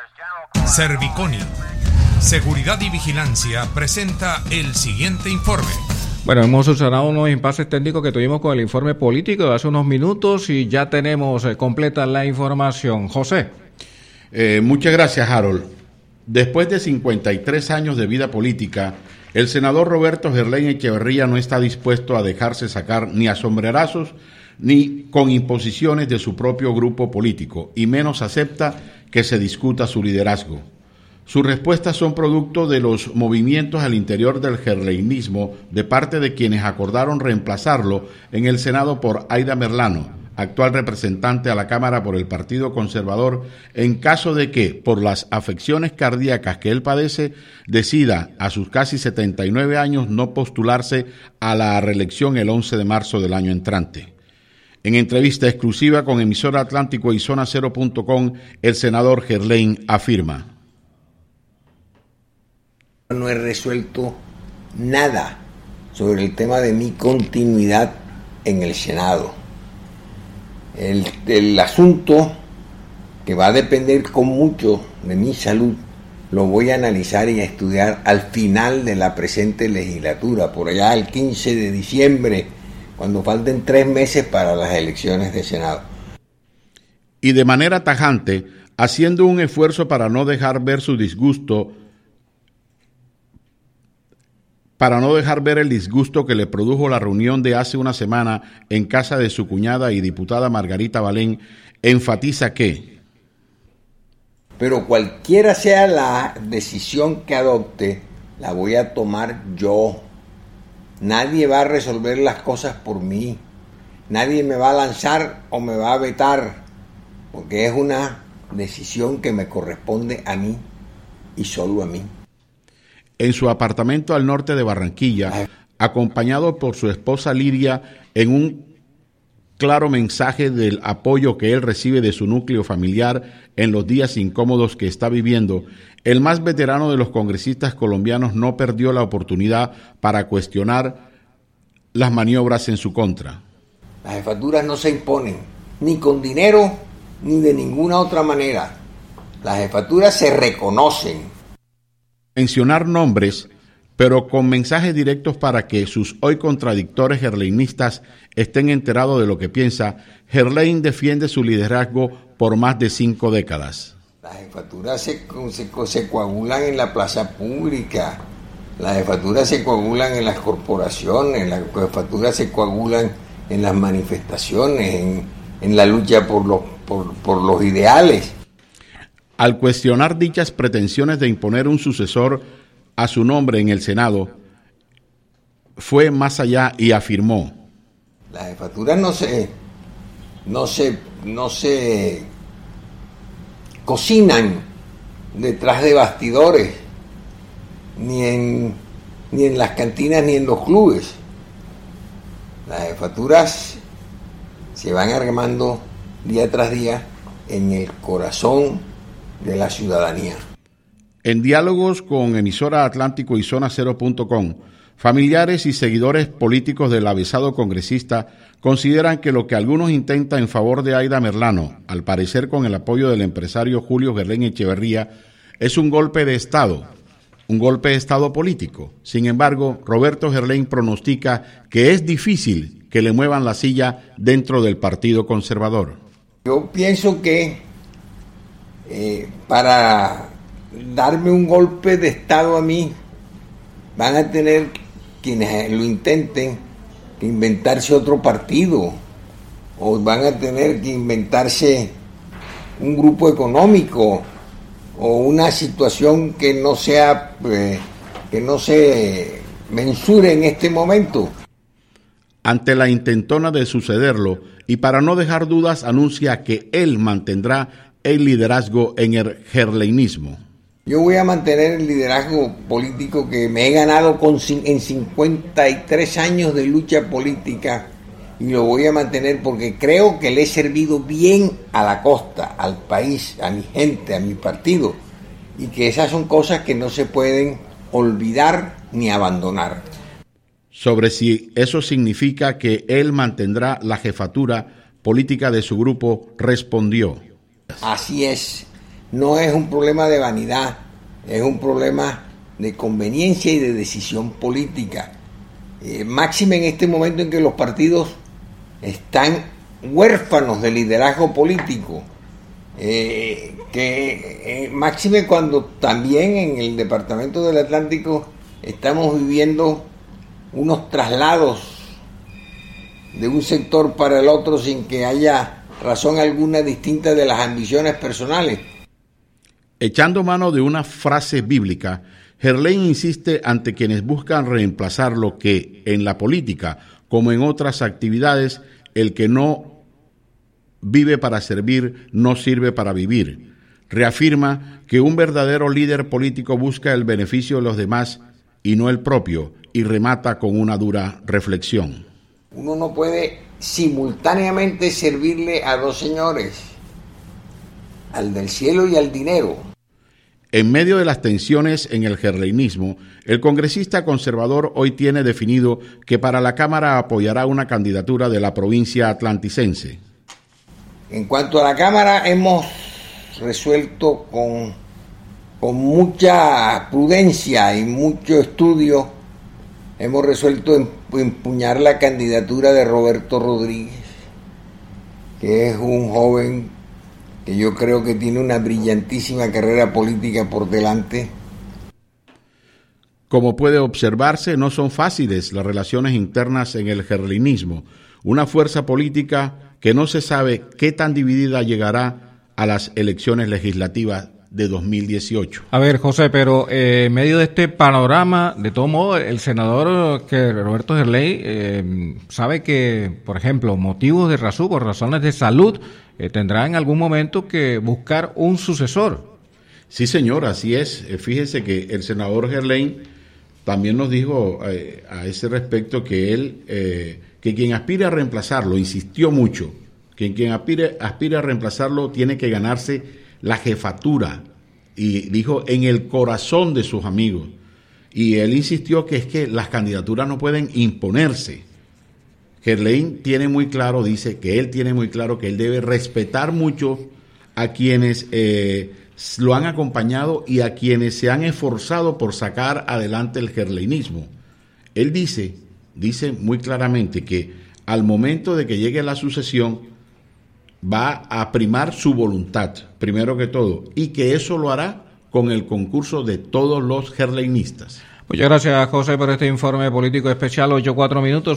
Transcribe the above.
Serviconi, Seguridad y Vigilancia, presenta el siguiente informe. Bueno, hemos solucionado unos impases técnicos que tuvimos con el informe político de hace unos minutos y ya tenemos completa la información. José. Muchas gracias, Harold. Después de 53 años de vida política, el senador Roberto Gerlain Echeverría no está dispuesto a dejarse sacar ni a sombrerazos ni con imposiciones de su propio grupo político, y menos acepta que se discuta su liderazgo. Sus respuestas son producto de los movimientos al interior del gerleinismo de parte de quienes acordaron reemplazarlo en el Senado por Aida Merlano, actual representante a la Cámara por el Partido Conservador, en caso de que, por las afecciones cardíacas que él padece, decida a sus casi 79 años no postularse a la reelección el 11 de marzo del año entrante. En entrevista exclusiva con emisora Atlántico y Zona Cero.com, el senador Gerlain afirma: no he resuelto nada sobre el tema de mi continuidad en el Senado. El asunto, que va a depender con mucho de mi salud, lo voy a analizar y a estudiar al final de la presente legislatura, por allá el 15 de diciembre, cuando falten 3 meses para las elecciones de Senado. Y de manera tajante, haciendo un esfuerzo para no dejar ver su disgusto, para no dejar ver el disgusto que le produjo la reunión de hace una semana en casa de su cuñada y diputada Margarita Balén, enfatiza que: pero cualquiera sea la decisión que adopte, la voy a tomar yo. Nadie va a resolver las cosas por mí. Nadie me va a lanzar o me va a vetar, porque es una decisión que me corresponde a mí y solo a mí. En su apartamento al norte de Barranquilla, acompañado por su esposa Lidia, en un claro mensaje del apoyo que él recibe de su núcleo familiar en los días incómodos que está viviendo, el más veterano de los congresistas colombianos no perdió la oportunidad para cuestionar las maniobras en su contra. Las jefaturas no se imponen, ni con dinero, ni de ninguna otra manera. Las jefaturas se reconocen. Mencionar nombres, pero con mensajes directos para que sus hoy contradictores gerleinistas estén enterados de lo que piensa, Gerlain defiende su liderazgo por más de 5 décadas. Las jefaturas se coagulan en la plaza pública, las jefaturas se coagulan en las corporaciones, las jefaturas se coagulan en las manifestaciones, en la lucha por los ideales. Al cuestionar dichas pretensiones de imponer un sucesor a su nombre en el Senado, fue más allá y afirmó: las jefaturas no se cocinan detrás de bastidores, ni en las cantinas ni en los clubes. Las jefaturas se van armando día tras día en el corazón de la ciudadanía. En diálogos con emisora Atlántico y Zona Cero.com, familiares y seguidores políticos del avisado congresista consideran que lo que algunos intentan en favor de Aida Merlano, al parecer con el apoyo del empresario Julio Gerlain Echeverría, es un golpe de Estado político. Sin embargo, Roberto Gerlain pronostica que es difícil que le muevan la silla dentro del Partido Conservador. Yo pienso que para darme un golpe de Estado a mí, van a tener quienes lo intenten que inventarse otro partido, o van a tener que inventarse un grupo económico o una situación que no sea que no se mensure en este momento. Ante la intentona de sucederlo y para no dejar dudas, anuncia que él mantendrá el liderazgo en el gerleinismo. Yo voy a mantener el liderazgo político que me he ganado en 53 años de lucha política, y lo voy a mantener porque creo que le he servido bien a la costa, al país, a mi gente, a mi partido, y que esas son cosas que no se pueden olvidar ni abandonar. Sobre si eso significa que él mantendrá la jefatura política de su grupo, respondió: así es. no es un problema de vanidad, es un problema de conveniencia y de decisión política. Máxime en este momento en que los partidos están huérfanos de liderazgo político, máxime cuando también en el departamento del Atlántico estamos viviendo unos traslados de un sector para el otro sin que haya razón alguna distinta de las ambiciones personales. Echando mano de una frase bíblica, Gerlain insiste ante quienes buscan reemplazar lo que en la política, como en otras actividades, el que no vive para servir no sirve para vivir. Reafirma que un verdadero líder político busca el beneficio de los demás y no el propio, y remata con una dura reflexión. Uno no puede simultáneamente servirle a dos señores, al del cielo y al dinero. En medio de las tensiones en el gerleinismo, el congresista conservador hoy tiene definido que para la Cámara apoyará una candidatura de la provincia atlanticense. En cuanto a la Cámara, hemos resuelto con mucha prudencia y mucho estudio, hemos resuelto empuñar la candidatura de Roberto Rodríguez, que es un joven que yo creo que tiene una brillantísima carrera política por delante. Como puede observarse, no son fáciles las relaciones internas en el gerleinismo, una fuerza política que no se sabe qué tan dividida llegará a las elecciones legislativas de 2018. A ver, José, pero en medio de este panorama, de todo modo, el senador Roberto Gerley sabe que, por ejemplo, motivos de razón, por razones de salud, tendrá en algún momento que buscar un sucesor. Sí, señor, así es. Fíjese que el senador Gerlain también nos dijo a ese respecto que él, que quien aspire a reemplazarlo, insistió mucho, que quien aspire a reemplazarlo tiene que ganarse la jefatura, y dijo en el corazón de sus amigos. Y él insistió que es que las candidaturas no pueden imponerse. Gerlain tiene muy claro, dice que él tiene muy claro que él debe respetar mucho a quienes lo han acompañado y a quienes se han esforzado por sacar adelante el gerleinismo. Él dice muy claramente que al momento de que llegue la sucesión va a primar su voluntad, primero que todo, y que eso lo hará con el concurso de todos los gerleinistas. Muchas gracias, José, por este informe político especial, 8:04.